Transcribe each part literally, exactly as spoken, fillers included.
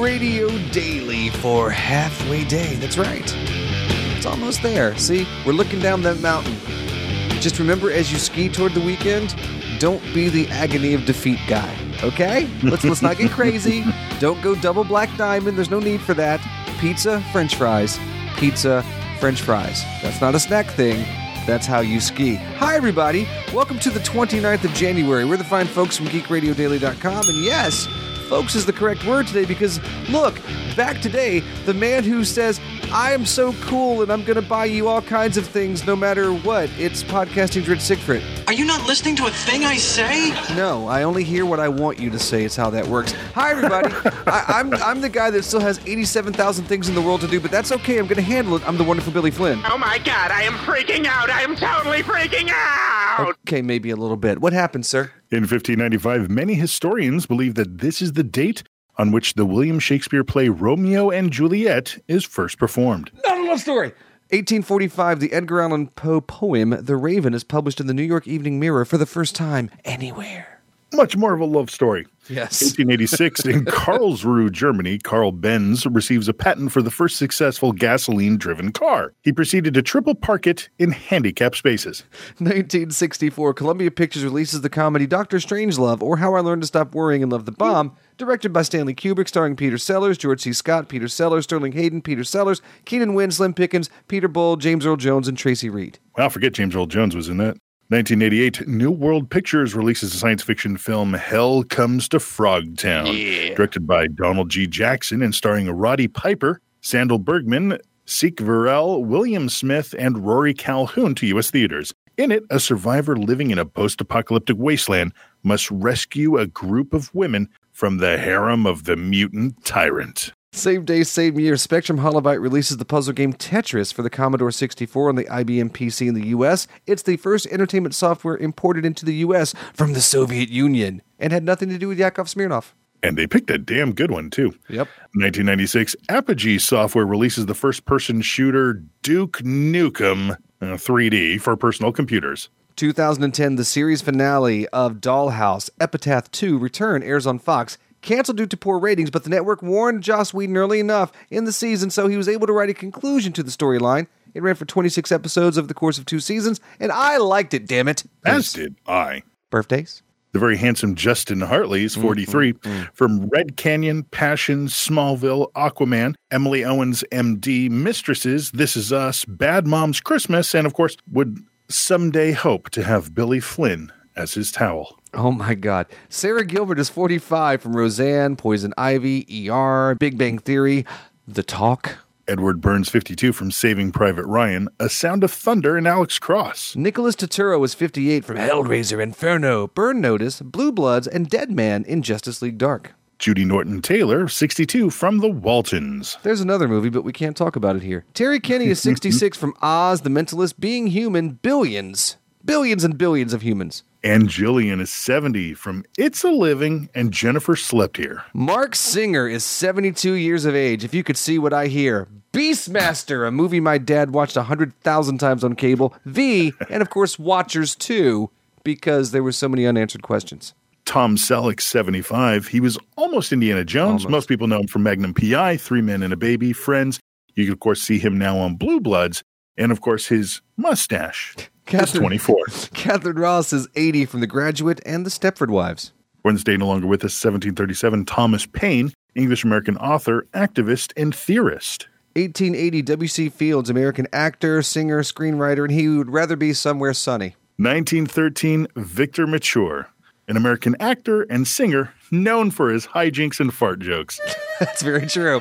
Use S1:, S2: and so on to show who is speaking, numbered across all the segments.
S1: Radio Daily for halfway day. That's right. It's almost there. See, we're looking down that mountain. Just remember, as you ski toward the weekend, don't be the agony of defeat guy, okay? Let's let's not get crazy. Don't go double black diamond. There's no need for that. Pizza, French fries. Pizza, French fries. That's not a snack thing. That's how you ski. Hi, everybody. Welcome to the twenty-ninth of January. We're the fine folks from geek radio daily dot com. And yes, folks is the correct word today because, look, back today, the man who says, I am so cool and I'm going to buy you all kinds of things no matter what. It's Podcasting's Rich Siegfried.
S2: Are you not listening to a thing I say?
S1: No, I only hear what I want you to say. It's how that works. Hi, everybody. I, I'm I'm the guy that still has eighty-seven thousand things in the world to do, but that's okay. I'm going to handle it. I'm the wonderful Billy Flynn.
S3: Oh, my God. I am freaking out. I am totally freaking out.
S1: Okay, maybe a little bit. What happened, sir?
S4: In fifteen ninety-five, many historians believe that this is the date on which the William Shakespeare play Romeo and Juliet is first performed.
S1: Not a love story. eighteen forty-five, the Edgar Allan Poe poem The Raven is published in the New York Evening Mirror for the first time anywhere.
S4: Much more of a love story.
S1: Yes.
S4: eighteen eighty-six, in Karlsruhe, Germany, Carl Benz receives a patent for the first successful gasoline-driven car. He proceeded to triple park it in handicapped spaces.
S1: nineteen sixty-four, Columbia Pictures releases the comedy Doctor Strangelove, or How I Learned to Stop Worrying and Love the Bomb, directed by Stanley Kubrick, starring Peter Sellers, George C. Scott, Peter Sellers, Sterling Hayden, Peter Sellers, Keenan Wynn, Slim Pickens, Peter Bull, James Earl Jones, and Tracy Reed.
S4: Wow, forget James Earl Jones was in that. nineteen eighty-eight, New World Pictures releases the science fiction film Hell Comes to Frogtown,
S1: yeah.
S4: directed by Donald G. Jackson and starring Roddy Piper, Sandal Bergman, Seek Varel, William Smith, and Rory Calhoun to U S theaters. In it, a survivor living in a post-apocalyptic wasteland must rescue a group of women from the harem of the mutant tyrant.
S1: Same day, same year, Spectrum Holobyte releases the puzzle game Tetris for the Commodore sixty-four on the I B M P C in the U S. It's the first entertainment software imported into the U S from the Soviet Union and had nothing to do with Yakov Smirnoff.
S4: And they picked a damn good one, too.
S1: Yep.
S4: nineteen ninety-six, Apogee Software releases the first-person shooter Duke Nukem uh, three D for personal computers.
S1: two thousand ten, the series finale of Dollhouse, Epitaph two, Return airs on Fox. Canceled due to poor ratings, but the network warned Joss Whedon early enough in the season so he was able to write a conclusion to the storyline. It ran for twenty-six episodes over the course of two seasons, and I liked it, damn it.
S4: As did I.
S1: Birthdays?
S4: The very handsome Justin Hartley is forty-three.
S1: Mm-hmm.
S4: From Red Canyon, Passion, Smallville, Aquaman, Emily Owens, M D, Mistresses, This Is Us, Bad Moms Christmas, and of course, would someday hope to have Billy Flynn as his towel.
S1: Oh my God. Sarah Gilbert is forty-five from Roseanne, Poison Ivy, E R, Big Bang Theory, The Talk.
S4: Edward Burns, fifty-two, from Saving Private Ryan, A Sound of Thunder, and Alex Cross.
S1: Nicholas Turturro is fifty-eight from Hellraiser, Inferno, Burn Notice, Blue Bloods, and Dead Man in Justice League Dark.
S4: Judy Norton-Taylor, sixty-two, from The Waltons.
S1: There's another movie, but we can't talk about it here. Terry Kinney is sixty-six from Oz, The Mentalist, Being Human, Billions. Billions and billions of humans.
S4: And Jillian is seventy from It's a Living, and Jennifer Slept Here.
S1: Mark Singer is seventy-two years of age. If you could see what I hear. Beastmaster, a movie my dad watched one hundred thousand times on cable. V, and of course Watchers two, because there were so many unanswered questions.
S4: Tom Selleck, seventy-five. He was almost Indiana Jones.
S1: Almost.
S4: Most people know him from Magnum P I, Three Men and a Baby, Friends. You can, of course, see him now on Blue Bloods. And, of course, his mustache. Catherine, twenty-four.
S1: Catherine Ross is eighty from The Graduate and The Stepford Wives.
S4: Wednesday, no longer with us, seventeen thirty-seven, Thomas Paine, English-American author, activist, and theorist.
S1: eighteen eighty, W C. Fields, American actor, singer, screenwriter, and he would rather be somewhere sunny.
S4: nineteen thirteen, Victor Mature, an American actor and singer known for his hijinks and fart jokes.
S1: That's very true.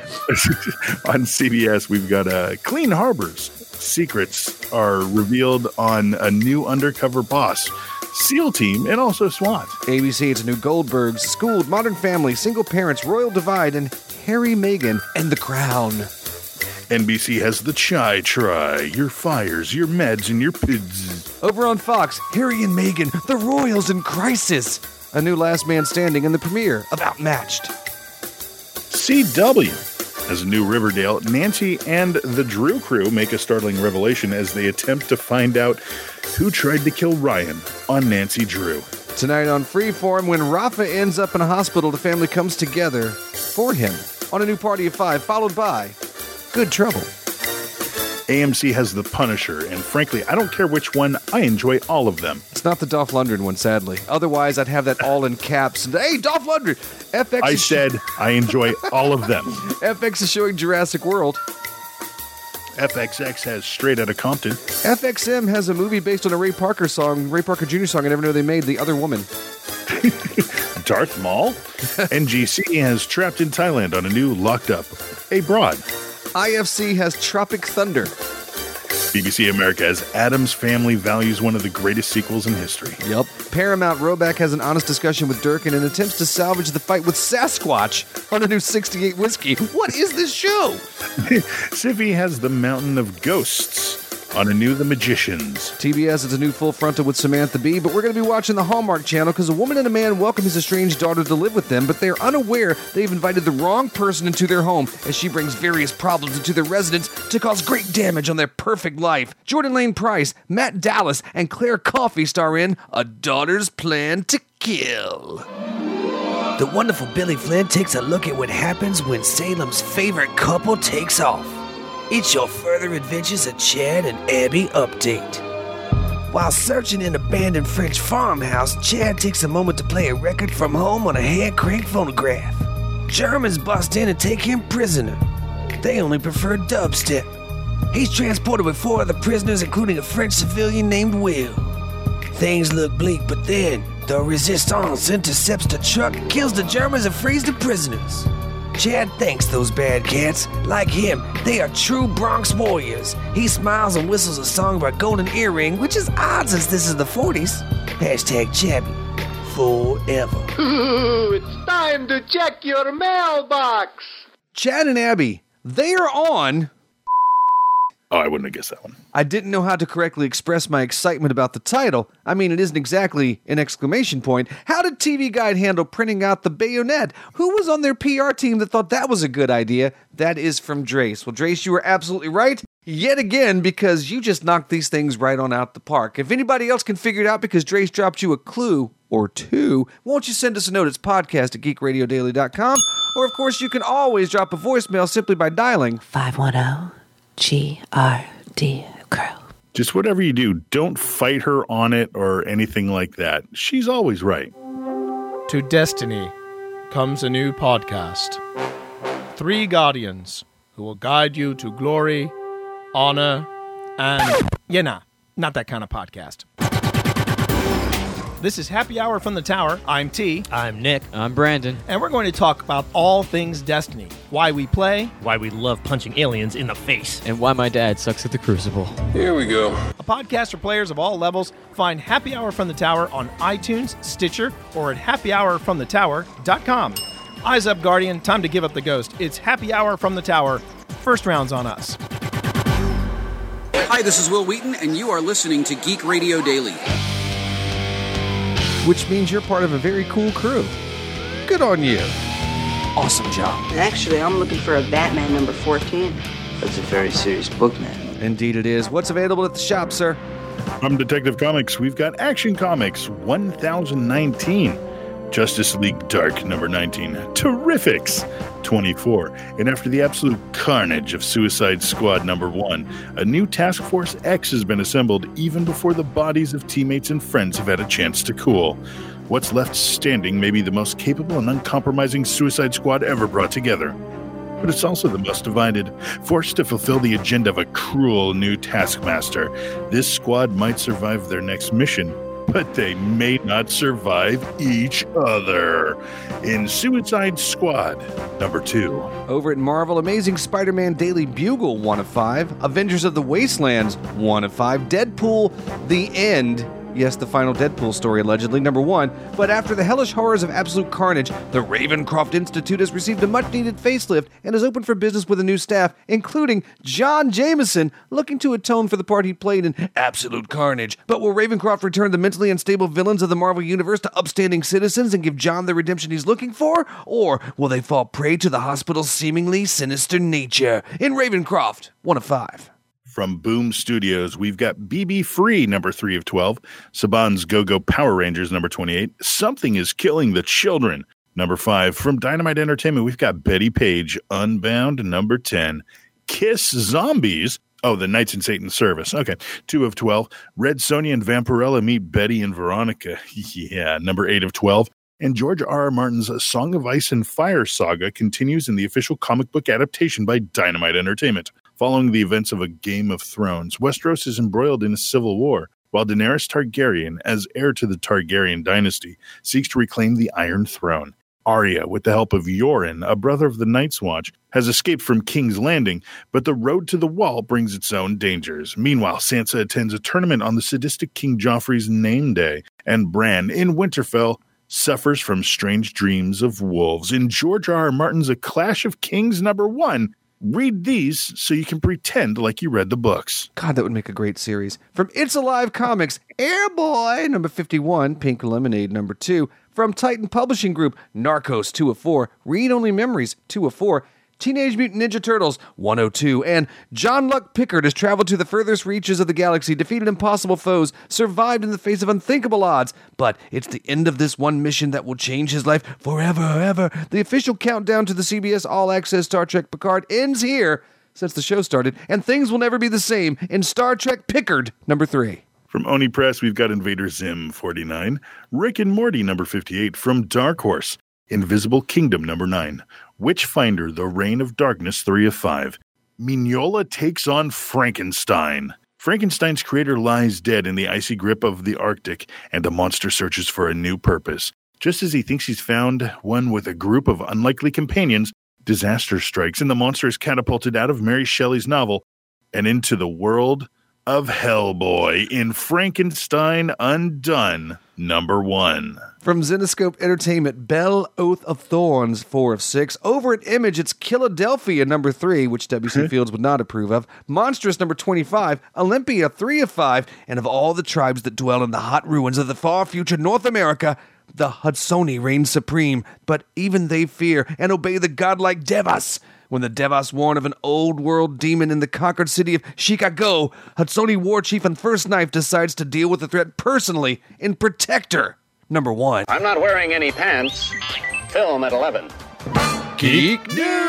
S4: On C B S, we've got uh, Clean Harbors. Secrets are revealed on a new undercover boss, SEAL Team, and also SWAT.
S1: A B C, it's a new Goldbergs, Schooled, Modern Family, Single Parents, Royal Divide, and Harry, Meghan, and The Crown.
S4: N B C has The Chai Try, your fires, your meds, and your pids.
S1: Over on Fox, Harry and Meghan, The Royals in Crisis. A new Last Man Standing, and the premiere of Outmatched.
S4: C W. As a new Riverdale, Nancy and the Drew crew make a startling revelation as they attempt to find out who tried to kill Ryan on Nancy Drew.
S1: Tonight on Freeform, when Rafa ends up in a hospital, the family comes together for him. on a new Party of Five, followed by Good Trouble.
S4: A M C has The Punisher, and frankly, I don't care which one, I enjoy all of them.
S1: It's not the Dolph Lundgren one, sadly. Otherwise, I'd have that all in caps. Hey, Dolph Lundgren! F X
S4: I
S1: is
S4: said I enjoy all of them.
S1: F X is showing Jurassic World.
S4: F X X has Straight Outta Compton.
S1: F X M has a movie based on a Ray Parker song, Ray Parker Junior song I never knew they made, The Other Woman.
S4: Darth Maul. N G C has Trapped in Thailand on a new Locked Up, A Broad.
S1: I F C has Tropic Thunder.
S4: B B C America has Addams Family Values, one of the greatest sequels in history.
S1: Yep. Paramount Roback has an honest discussion with Durkin and attempts to salvage the fight with Sasquatch on a new sixty-eight whiskey. What is this show?
S4: Siffy has The Mountain of Ghosts on a new The Magicians.
S1: T B S is a new Full Frontal with Samantha Bee, but we're going to be watching the Hallmark Channel because a woman and a man welcome his estranged daughter to live with them, but they're unaware they've invited the wrong person into their home as she brings various problems into their residence to cause great damage on their perfect life. Jordan Lane Price, Matt Dallas, and Claire Coffey star in A Daughter's Plan to Kill.
S5: The wonderful Billy Flynn takes a look at what happens when Salem's favorite couple takes off. It's your further adventures of Chad and Abby update. While searching an abandoned French farmhouse, Chad takes a moment to play a record from home on a hand-cranked phonograph. Germans bust in and take him prisoner. They only prefer dubstep. He's transported with four other prisoners, including a French civilian named Will. Things look bleak, but then the Resistance intercepts the truck, kills the Germans, and frees the prisoners. Chad thanks those bad cats. Like him, they are true Bronx warriors. He smiles and whistles a song about Golden Earring, which is odd since this is the forties. Hashtag Chabby. Forever.
S3: Ooh, it's time to check your mailbox.
S1: Chad and Abby, they are on...
S4: Oh, I wouldn't have guessed that one.
S1: I didn't know how to correctly express my excitement about the title. I mean, it isn't exactly an exclamation point. How did T V Guide handle printing out the bayonet? Who was on their P R team that thought that was a good idea? That is from Drace. Well, Drace, you were absolutely right. Yet again, because you just knocked these things right on out the park. If anybody else can figure it out because Drace dropped you a clue or two, won't you send us a note? It's podcast at geek radio daily dot com. Or, of course, you can always drop a voicemail simply by dialing
S6: five one zero G R D Crow.
S4: Just whatever you do, don't fight her on it or anything like that. She's always right.
S7: To Destiny comes a new podcast. Three guardians who will guide you to glory, honor, and... Yeah, nah, not that kind of podcast. This is Happy Hour from the Tower. I'm T.
S8: I'm Nick. I'm Brandon.
S7: And we're going to talk about all things Destiny. Why we play.
S8: Why we love punching aliens in the face. And why my dad sucks at the Crucible.
S9: Here we go.
S7: A podcast for players of all levels. Find Happy Hour from the Tower on iTunes, Stitcher, or at happy hour from the tower dot com. Eyes up, Guardian. Time to give up the ghost. It's Happy Hour from the Tower. First round's on us.
S10: Hi, this is Will Wheaton, and you are listening to Geek Radio Daily.
S1: Which means you're part of a very cool crew. Good on you. Awesome job.
S11: Actually, I'm looking for a Batman number fourteen.
S12: That's a very serious book, man.
S1: Indeed it is. What's available at the shop, sir?
S4: From Detective Comics, we've got Action Comics one thousand nineteen. Justice League Dark number nineteen. Terrifics twenty-four. And after the absolute carnage of Suicide Squad number one, a new Task Force X has been assembled even before the bodies of teammates and friends have had a chance to cool. What's left standing may be the most capable and uncompromising Suicide Squad ever brought together. But it's also the most divided. Forced to fulfill the agenda of a cruel new taskmaster, this squad might survive their next mission, but they may not survive each other. In Suicide Squad number two.
S1: Over at Marvel, Amazing Spider-Man Daily Bugle, one of five. Avengers of the Wastelands, one of five. Deadpool, The End. Yes, the final Deadpool story, allegedly, number one. But after the hellish horrors of absolute carnage, the Ravencroft Institute has received a much-needed facelift and is open for business with a new staff, including John Jameson, looking to atone for the part he played in Absolute Carnage. But will Ravencroft return the mentally unstable villains of the Marvel Universe to upstanding citizens and give John the redemption he's looking for? Or will they fall prey to the hospital's seemingly sinister nature? In Ravencroft, one of five.
S4: From Boom Studios, we've got B B Free, number three of twelve, Saban's Go-Go Power Rangers, number twenty-eight, Something is Killing the Children, Number five, from Dynamite Entertainment, we've got Betty Page, Unbound. Number ten, Kiss Zombies. Oh, the Knights in Satan's Service. Okay. Two of twelve. Red Sonja and Vampirella meet Betty and Veronica. Yeah. Number eight of twelve. And George R. R. Martin's Song of Ice and Fire saga continues in the official comic book adaptation by Dynamite Entertainment. Following the events of A Game of Thrones, Westeros is embroiled in a civil war, while Daenerys Targaryen, as heir to the Targaryen dynasty, seeks to reclaim the Iron Throne. Arya, with the help of Yoren, a brother of the Night's Watch, has escaped from King's Landing, but the road to the Wall brings its own dangers. Meanwhile, Sansa attends a tournament on the sadistic King Joffrey's name day, and Bran, in Winterfell, suffers from strange dreams of wolves. In George R. R. Martin's A Clash of Kings number one, read these so you can pretend like you read the books.
S1: God, that would make a great series. From It's Alive Comics, Airboy, number fifty-one, Pink Lemonade, number two. From Titan Publishing Group, Narcos, two of four, Read Only Memories, two of four, Teenage Mutant Ninja Turtles, one oh two, and John Luck Pickard has traveled to the furthest reaches of the galaxy, defeated impossible foes, survived in the face of unthinkable odds, but it's the end of this one mission that will change his life forever, ever. The official countdown to the C B S All Access Star Trek Picard ends here, since the show started, and things will never be the same in Star Trek Pickard, number three.
S4: From Oni Press, we've got Invader Zim, forty-nine, Rick and Morty, number fifty-eight. From Dark Horse, Invisible Kingdom, number nine, Witchfinder, The Reign of Darkness, three of five. Mignola takes on Frankenstein. Frankenstein's creator lies dead in the icy grip of the Arctic, and the monster searches for a new purpose. Just as he thinks he's found one with a group of unlikely companions, disaster strikes, and the monster is catapulted out of Mary Shelley's novel and into the world of Hellboy in Frankenstein Undone, number one.
S1: From Zenescope Entertainment, Belle, Oath of Thorns, four of six. Over at Image, it's Philadelphia, number three, which W C Fields would not approve of. Monstrous, number twenty-five. Olympia, three of five. And of all the tribes that dwell in the hot ruins of the far future North America, the Hudsoni reign supreme. But even they fear and obey the godlike Devas. When the Devas warn of an old-world demon in the conquered city of Chicago, Hudsoni war chief and First Knife decides to deal with the threat personally in Protector, number one.
S9: I'm not wearing any pants. Film at eleven.
S1: Geek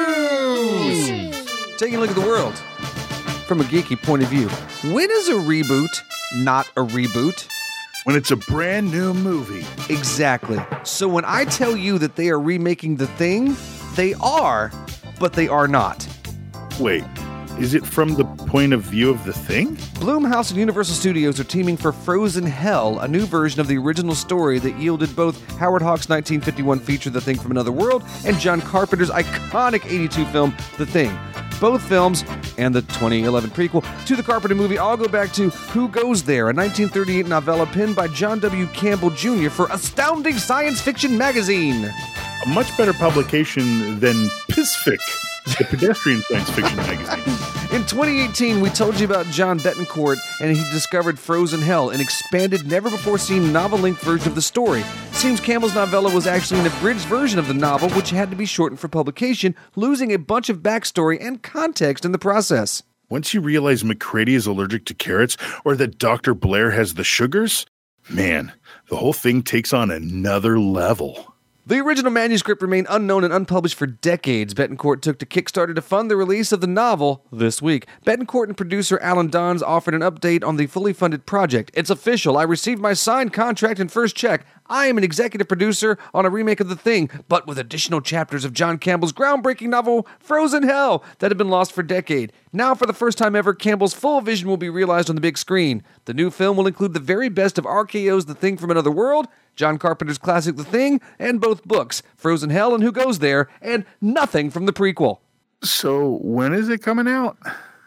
S1: News! Taking a look at the world from a geeky point of view. When is a reboot not a reboot?
S4: When it's a brand new movie.
S1: Exactly. So when I tell you that they are remaking The Thing, they are, but they are not.
S4: Wait, is it from the point of view of The Thing?
S1: Blumhouse and Universal Studios are teaming for Frozen Hell, a new version of the original story that yielded both Howard Hawks' nineteen fifty-one feature The Thing from Another World and John Carpenter's iconic eighty-two film The Thing. Both films, and the twenty eleven prequel to the Carpenter movie, all go back to Who Goes There, a nineteen thirty-eight novella penned by John W. Campbell Junior for Astounding Science Fiction magazine.
S4: A much better publication than Pisfic, the pedestrian science fiction magazine.
S1: In twenty eighteen, we told you about John Betancourt, and he discovered Frozen Hell, an expanded, never-before-seen novel-length version of the story. Seems Campbell's novella was actually an abridged version of the novel, which had to be shortened for publication, losing a bunch of backstory and context in the process.
S4: Once you realize McCready is allergic to carrots, or that Doctor Blair has the sugars, man, the whole thing takes on another level.
S1: The original manuscript remained unknown and unpublished for decades. Betancourt took to Kickstarter to fund the release of the novel this week. Betancourt and producer Alan Dons offered an update on the fully funded project. It's official. I received my signed contract and first check. I am an executive producer on a remake of The Thing, but with additional chapters of John Campbell's groundbreaking novel, Frozen Hell, that had been lost for a decade. Now, for the first time ever, Campbell's full vision will be realized on the big screen. The new film will include the very best of R K O's The Thing from Another World, John Carpenter's classic The Thing, and both books, Frozen Hell and Who Goes There, and nothing from the prequel.
S4: So, when is it coming out?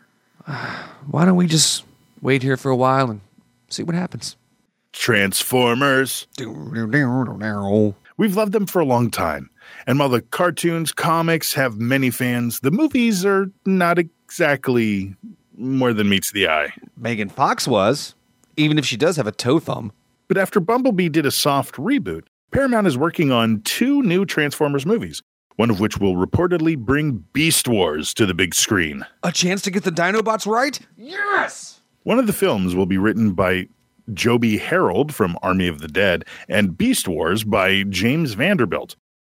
S1: Why don't we just wait here for a while and see what happens?
S4: Transformers. We've loved them for a long time. And while the cartoons, comics have many fans, the movies are not exactly more than meets the eye.
S1: Megan Fox was, even if she does have a toe thumb.
S4: But after Bumblebee did a soft reboot, Paramount is working on two new Transformers movies, one of which will reportedly bring Beast Wars to the big screen.
S1: A chance to get the Dinobots right? Yes!
S4: One of the films will be written by Joby Harold from Army of the Dead, and Beast Wars by James Vanderbilt.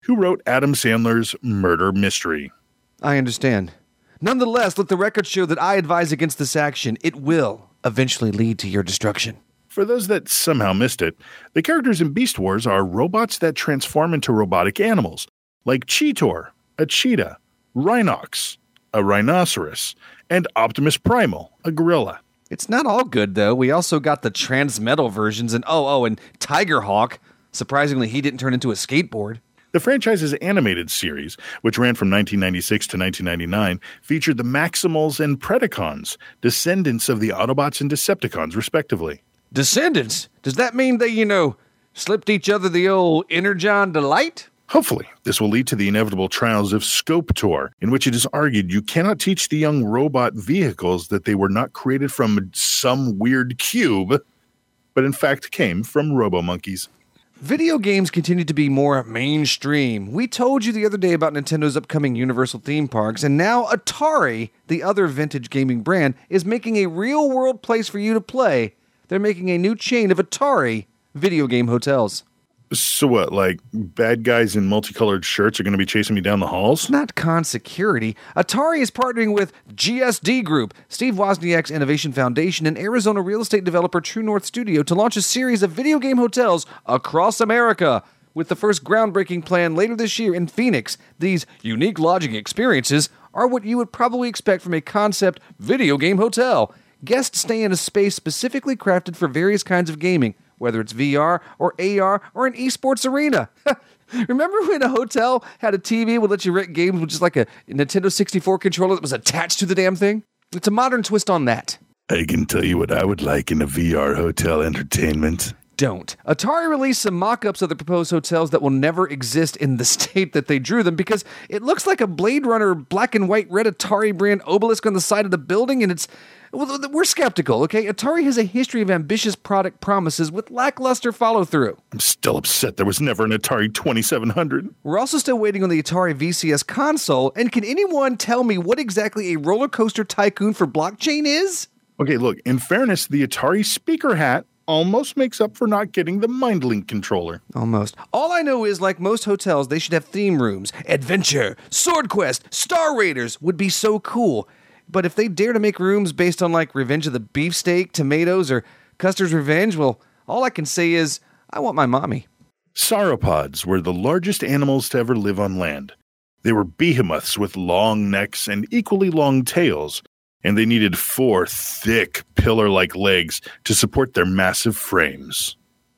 S4: who wrote Adam Sandler's Murder Mystery.
S1: I understand. Nonetheless, let the record show that I advise against this action. It will eventually lead to your destruction.
S4: For those that somehow missed it, the characters in Beast Wars are robots that transform into robotic animals, like Cheetor, a cheetah, Rhinox, a rhinoceros, and Optimus Primal, a gorilla.
S1: It's not all good, though. We also got the Transmetal versions, and oh, oh, and Tigerhawk. Surprisingly, he didn't turn into a skateboard.
S4: The franchise's animated series, which ran from nineteen ninety-six to nineteen ninety-nine, featured the Maximals and Predacons, descendants of the Autobots and Decepticons, respectively.
S1: Descendants? Does that mean they, you know, slipped each other the old Energon Delight?
S4: Hopefully, this will lead to the inevitable trials of Scopetor, in which it is argued you cannot teach the young robot vehicles that they were not created from some weird cube, but in fact came from robo-monkeys.
S1: Video games continue to be more mainstream. We told you the other day about Nintendo's upcoming Universal theme parks, and now Atari, the other vintage gaming brand, is making a real-world place for you to play. They're making a new chain of Atari video game hotels.
S4: So what, like bad guys in multicolored shirts are going to be chasing me down the halls?
S1: It's not con security. Atari is partnering with G S D Group, Steve Wozniak's Innovation Foundation, and Arizona real estate developer True North Studio to launch a series of video game hotels across America. With the first groundbreaking plan later this year in Phoenix, these unique lodging experiences are what you would probably expect from a concept video game hotel. Guests stay in a space specifically crafted for various kinds of gaming, whether it's V R or A R or an esports arena. Remember when a hotel had a T V that would let you rent games with just like a Nintendo sixty-four controller that was attached to the damn thing? It's a modern twist on that.
S4: I can tell you what I would like in a V R hotel entertainment.
S1: Don't. Atari released some mock-ups of the proposed hotels that will never exist in the state that they drew them because it looks like a Blade Runner black and white red Atari brand obelisk on the side of the building, and it's... Well, we're skeptical, okay? Atari has a history of ambitious product promises with lackluster follow-through.
S4: I'm still upset there was never an Atari twenty-seven hundred.
S1: We're also still waiting on the Atari V C S console, and can anyone tell me what exactly a roller coaster tycoon for blockchain is?
S4: Okay, look, in fairness, the Atari speaker hat almost makes up for not getting the MindLink controller.
S1: Almost. All I know is, like most hotels, they should have theme rooms. Adventure, Sword Quest, Star Raiders would be so cool. But if they dare to make rooms based on, like, Revenge of the Beefsteak, Tomatoes, or Custer's Revenge, well, all I can say is, I want my mommy.
S4: Sauropods were the largest animals to ever live on land. They were behemoths with long necks and equally long tails, and they needed four thick, pillar-like legs to support their massive frames.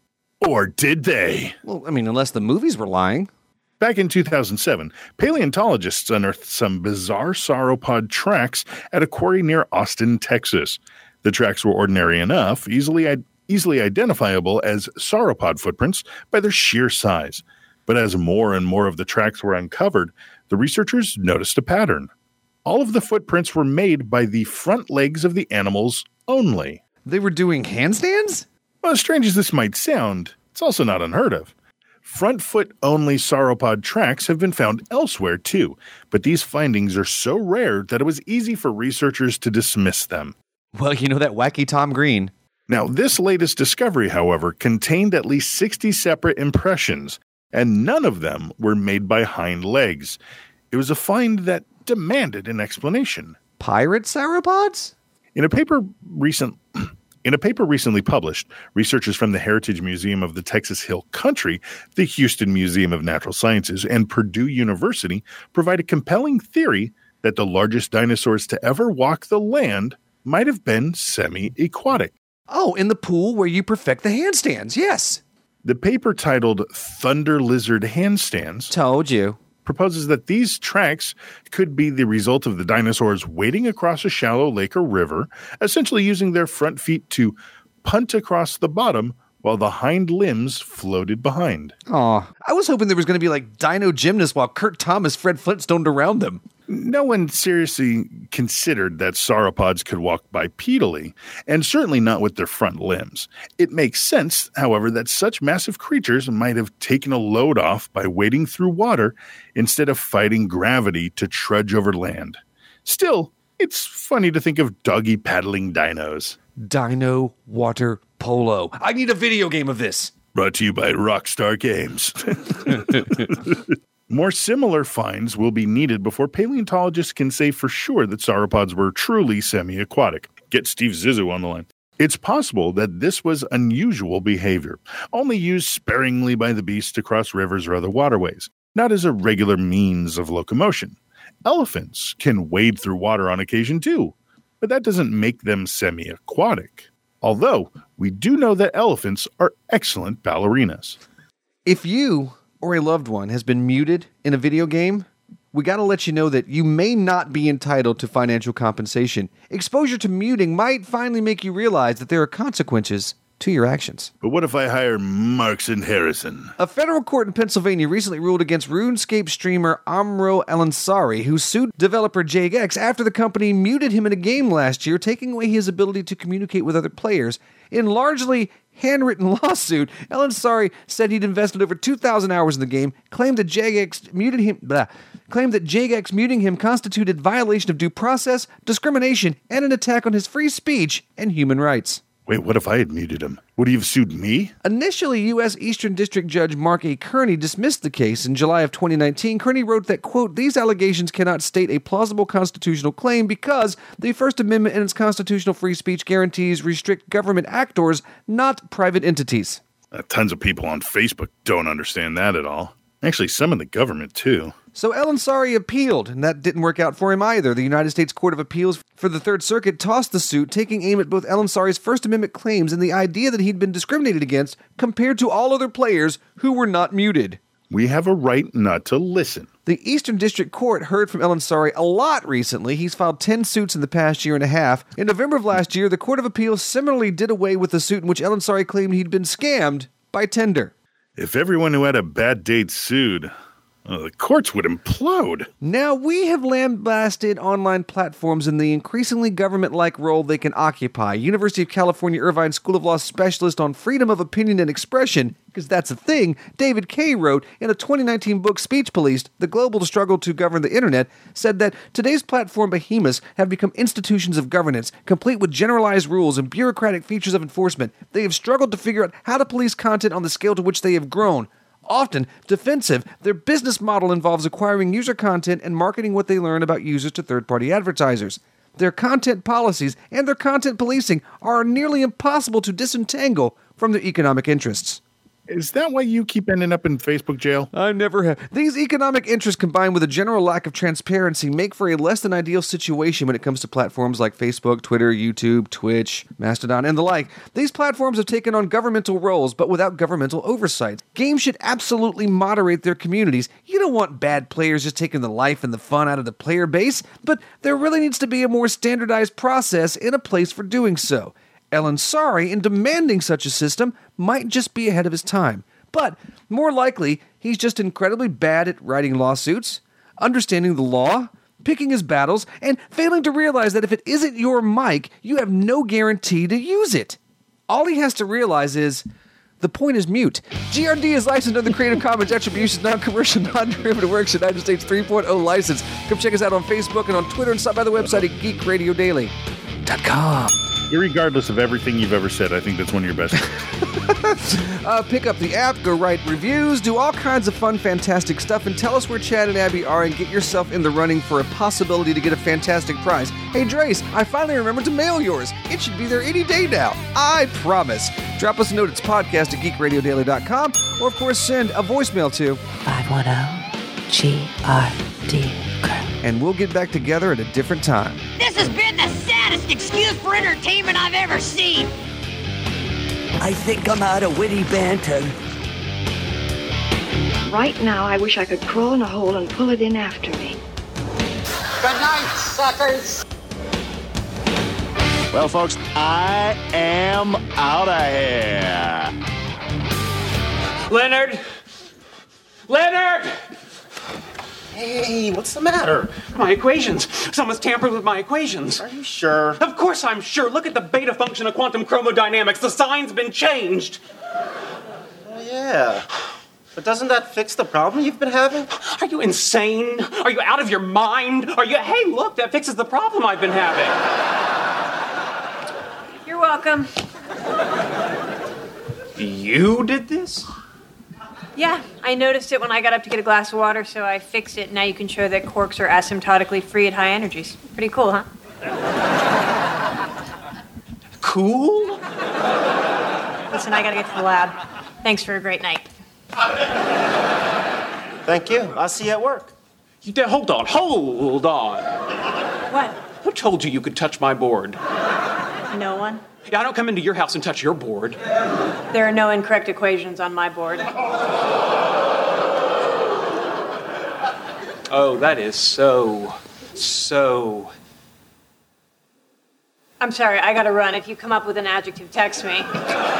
S4: Or did they?
S1: Well, I mean, unless the movies were lying.
S4: Back in two thousand seven, paleontologists unearthed some bizarre sauropod tracks at a quarry near Austin, Texas. The tracks were ordinary enough, easily easily identifiable as sauropod footprints by their sheer size. But as more and more of the tracks were uncovered, the researchers noticed a pattern. All of the footprints were made by the front legs of the animals only.
S1: They were doing handstands?
S4: Well, as strange as this might sound, it's also not unheard of. Front foot-only sauropod tracks have been found elsewhere, too, but these findings are so rare that it was easy for researchers to dismiss them.
S1: Well, you know that wacky Tom Green.
S4: Now, this latest discovery, however, contained at least sixty separate impressions, and none of them were made by hind legs. It was a find that demanded an explanation.
S1: Pirate sauropods?
S4: In a paper recent... In a paper recently published, researchers from the Heritage Museum of the Texas Hill Country, the Houston Museum of Natural Sciences, and Purdue University provide a compelling theory that the largest dinosaurs to ever walk the land might have been semi-aquatic.
S1: Oh, in the pool where you perfect the handstands, yes.
S4: The paper titled Thunder Lizard Handstands
S1: Told you.
S4: proposes that these tracks could be the result of the dinosaurs wading across a shallow lake or river, essentially using their front feet to punt across the bottom while the hind limbs floated behind.
S1: Aw, I was hoping there was going to be like dino gymnasts while Kurt Thomas Fred Flintstone around them.
S4: No one seriously considered that sauropods could walk bipedally, and certainly not with their front limbs. It makes sense, however, that such massive creatures might have taken a load off by wading through water instead of fighting gravity to trudge over land. Still, it's funny to think of doggy paddling dinos.
S1: Dino water polo. I need a video game of this.
S4: Brought to you by Rockstar Games. More similar finds will be needed before paleontologists can say for sure that sauropods were truly semi-aquatic. Get Steve Zissou on the line. It's possible that this was unusual behavior, only used sparingly by the beasts to cross rivers or other waterways, not as a regular means of locomotion. Elephants can wade through water on occasion too, but that doesn't make them semi-aquatic. Although, we do know that elephants are excellent ballerinas.
S1: If you or a loved one has been muted in a video game, we got to let you know that you may not be entitled to financial compensation. Exposure to muting might finally make you realize that there are consequences to your actions.
S4: But what if I hire Marks and Harrison?
S1: A federal court in Pennsylvania recently ruled against RuneScape streamer Amro Elansari, who sued developer Jagex after the company muted him in a game last year, taking away his ability to communicate with other players. In largely handwritten lawsuit, Elansari said he'd invested over two thousand hours in the game, claimed that Jagex muted him, blah, claimed that Jagex muting him constituted violation of due process, discrimination, and an attack on his free speech and human rights.
S4: Wait, what if I had muted him? Would he have sued me?
S1: Initially, U S Eastern District Judge Mark A. Kearney dismissed the case in July of twenty nineteen. Kearney wrote that, quote, these allegations cannot state a plausible constitutional claim because the First Amendment and its constitutional free speech guarantees restrict government actors, not private entities.
S4: Uh, tons of people on Facebook don't understand that at all. Actually, some in the government, too.
S1: So Elansari appealed, and that didn't work out for him either. The United States Court of Appeals for the Third Circuit tossed the suit, taking aim at both Elansari's First Amendment claims and the idea that he'd been discriminated against compared to all other players who were not muted.
S4: We have a right not to listen.
S1: The Eastern District Court heard from Elansari a lot recently. He's filed ten suits in the past year and a half. In November of last year, the Court of Appeals similarly did away with the suit in which Elansari claimed he'd been scammed by Tinder.
S4: If everyone who had a bad date sued, well, the courts would implode.
S1: Now, we have lambasted online platforms in the increasingly government-like role they can occupy. University of California Irvine School of Law specialist on freedom of opinion and expression, because that's a thing, David Kay wrote in a twenty nineteen book, Speech Police, The Global Struggle to Govern the Internet, said that today's platform behemoths have become institutions of governance, complete with generalized rules and bureaucratic features of enforcement. They have struggled to figure out how to police content on the scale to which they have grown. Often defensive, their business model involves acquiring user content and marketing what they learn about users to third-party advertisers. Their content policies and their content policing are nearly impossible to disentangle from their economic interests.
S4: Is that why you keep ending up in Facebook jail?
S1: I never have. These economic interests combined with a general lack of transparency make for a less than ideal situation when it comes to platforms like Facebook, Twitter, YouTube, Twitch, Mastodon, and the like. These platforms have taken on governmental roles, but without governmental oversight. Games should absolutely moderate their communities. You don't want bad players just taking the life and the fun out of the player base, but there really needs to be a more standardized process in a place for doing so. Elansari, in demanding such a system, might just be ahead of his time. But, more likely, he's just incredibly bad at writing lawsuits, understanding the law, picking his battles, and failing to realize that if it isn't your mic, you have no guarantee to use it. All he has to realize is, the point is mute. G R D is licensed under the Creative Commons Attribution Non-Commercial Non-Derivative Works United States three point oh license. Come check us out on Facebook and on Twitter and stop by the website at geek radio daily dot com.
S4: Irregardless of everything you've ever said, I think that's one of your best.
S1: uh, pick up the app, go write reviews, do all kinds of fun, fantastic stuff, and tell us where Chad and Abby are and get yourself in the running for a possibility to get a fantastic prize. Hey, Drace, I finally remembered to mail yours. It should be there any day now. I promise. Drop us a note. It's podcast at geek radio daily dot com, or, of course, send a voicemail to
S6: five one zero G R D.
S1: And we'll get back together at a different time.
S13: This has been the saddest excuse for entertainment I've ever seen.
S5: I think I'm out of witty banter.
S11: Right now, I wish I could crawl in a hole and pull it in after me.
S3: Good night, suckers.
S14: Well, folks, I am out of here.
S3: Leonard! Leonard! Hey, what's the matter? My equations. Someone's tampered with my equations.
S14: Are you sure?
S3: Of course I'm sure. Look at the beta function of quantum chromodynamics. The sign's been changed.
S14: Oh, yeah. But doesn't that fix the problem you've been having?
S3: Are you insane? Are you out of your mind? Are you... Hey, look, that fixes the problem I've been having.
S15: You're welcome.
S3: You did this?
S15: Yeah, I noticed it when I got up to get a glass of water, so I fixed it. Now you can show that quarks are asymptotically free at high energies. Pretty cool, huh?
S3: Cool?
S15: Listen, I gotta get to the lab. Thanks for a great night.
S14: Thank you. I'll see you at work.
S3: You did, hold on, hold on.
S15: What?
S3: Who told you you could touch my board?
S15: No one?
S3: Yeah, I don't come into your house and touch your board.
S15: There are no incorrect equations on my board.
S3: Oh, that is so, so...
S15: I'm sorry, I gotta run. If you come up with an adjective, text me.